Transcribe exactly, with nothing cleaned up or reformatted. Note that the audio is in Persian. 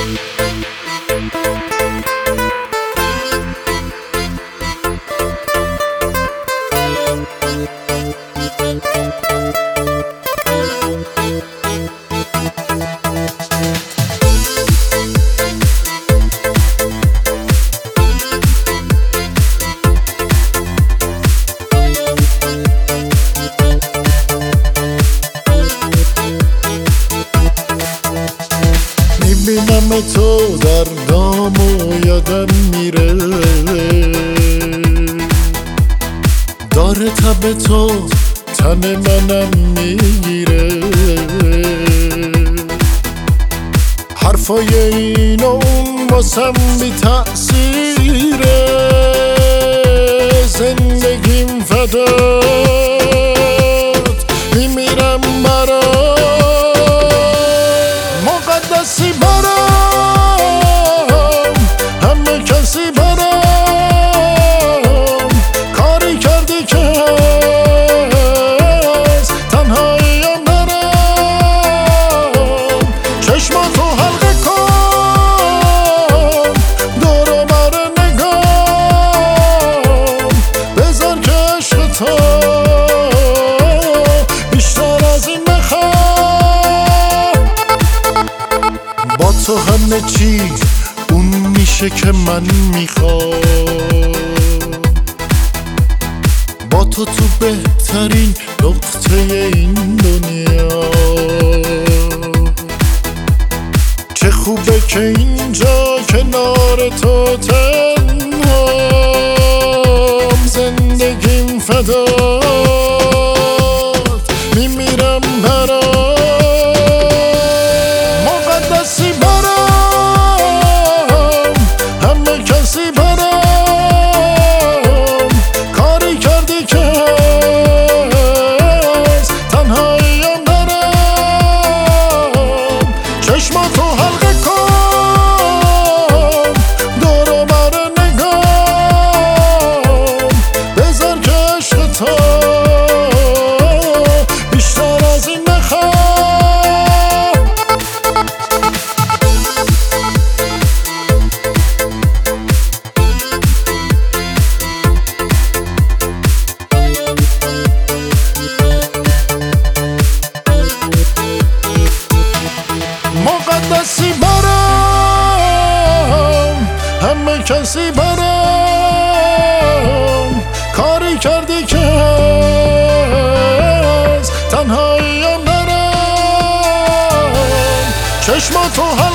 میبینم تو در نام و یادم میره، داره تب تو تن منم میگیره. حرفای این و اون واسم بی تأثیره، زندگیم فدات میمیرم برات، مقدسی برام، همه کسی برام، کاری کردی که از تنهاییم نرم. چشماتو حلقه کن، دور و بر نگام، بذار که عشق تو بیشتر از این نخوام. با تو همه چی اون میشه که من میخوام، با تو تو بهترین نقطه این دنیا. چه خوبه که اینجا کنار تو تنهام، زندگیم فدات میمیرم برات، مقدسی برام، همه کسی برام، کاری کردی که از تنهاییم نرم. چشماتو حلقه کن، دور و بر نگام، بذار که عشق تو بیشتر از این نخوام. مقدسی برام، همه کسی برام، کاری کردی که از تنهاییم نرم. چشماتو